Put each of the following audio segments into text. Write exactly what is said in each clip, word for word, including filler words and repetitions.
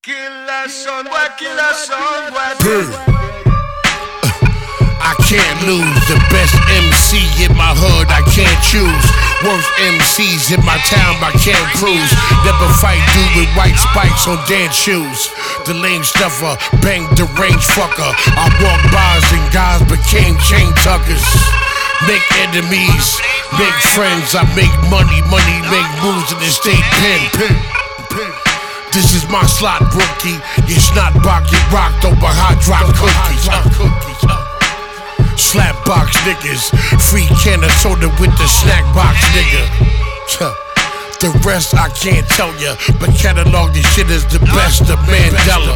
Killer son, boy, killer son, boy. I can't lose. The best M C in my hood, I can't choose. Worst M Cs in my town, I can't cruise. Never fight dude with white spikes on dance shoes. The lame stuffer, bang the range fucker. I walk bars and guys became chain tuckers. Make enemies, make friends. I make money, money make moves in the state pen. pen, pen. This is my slot, rookie. You snot box, get rocked over hot drop cookies. Uh, cookies uh. Slap box niggas, free can of soda with the snack box nigga. The rest I can't tell ya, but catalog this shit is the best of Mandela.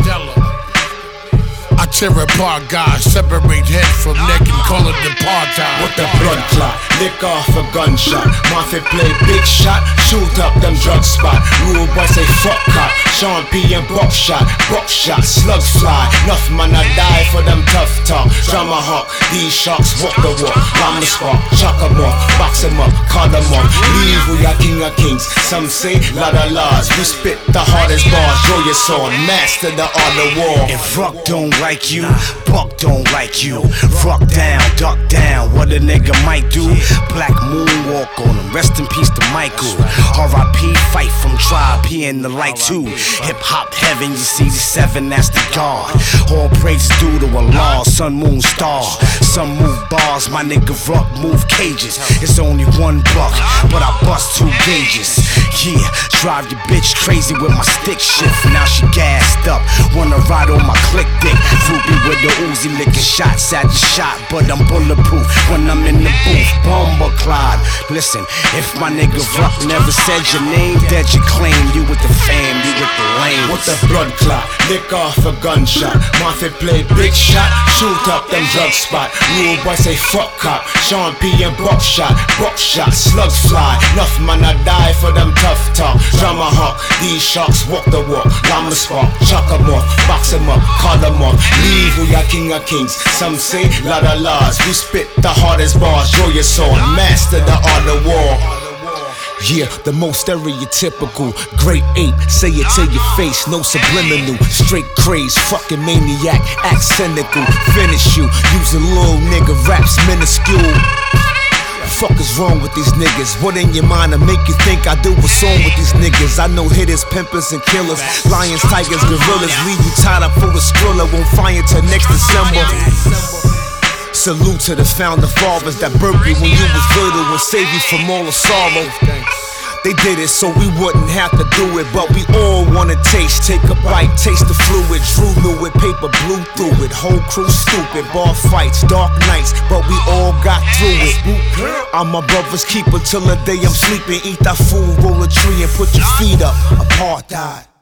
I tear apart guys, separate head from neck and call it apartheid. With the blood clot, lick off a gunshot. Mafia play big shot, shoot up them drug spot. Rule boy say fuck cop, Sean P and buckshot. Buckshot, slugs fly, enough man I die for them tough talk. Drama hawk, these sharks walk the walk. Bomb the spark, chuck em off, box em up, call them off. Leave we are king of kings, some say lot of laws. We spit the hardest bars, draw your sword, master the art of war. If Ruck don't like you, Buck don't like you. Ruck down, duck down, what a nigga might do. Black moonwalk on him, rest in peace to Michael. R I P fight from Tribe, he in the light too. Hip hop heaven, you see the seven, that's the God. All praise due to Allah, sun, moon, star. Some move bars, my nigga Ruck move cages. It's only one buck, but I bust two gauges. Yeah, drive your bitch crazy with my stick shift. Now she gassed up, wanna ride on my click dick. Fruity with the Uzi licking shots at the shot, but I'm bulletproof when I'm in the booth. Bomber Clyde, listen, if my nigga Ruck never said your name, that you claim you with the fam, you with the lame. With the blood clot, lick off a gunshot. Mafia play big shot, shoot up them drug spot. Rule boy say fuck cop, Sean P and buckshot. Buckshot, slugs fly, enough man I die for them tough talk. Drama hawk, these sharks walk the walk. Bomb the spark, chuck em off, box em up, call them off. Leave we are king of kings, some say lot of laws. We spit the hardest bars, draw your sword, master the art of war. Yeah, the most stereotypical great ape, say it to your face, no subliminal. Straight craze, fucking maniac, act cynical. Finish you, using little nigga raps minuscule. Fuck is wrong with these niggas? What in your mind to make you think I do what's wrong with these niggas? I know hitters, pimpers, and killers, lions, tigers, gorillas. Leave you tied up for a skrilla, won't find you till next December. Salute to the founder fathers that birthed you when you was little and saved you from all the sorrow. They did it so we wouldn't have to do it, but we all wanna taste. Take a bite, taste the fluid. Drew knew it, paper blew through it. Whole crew stupid, bar fights, dark nights, but we all got through it. I'm my brother's keeper till the day I'm sleeping. Eat that food, roll a tree and put your feet up. Apartheid.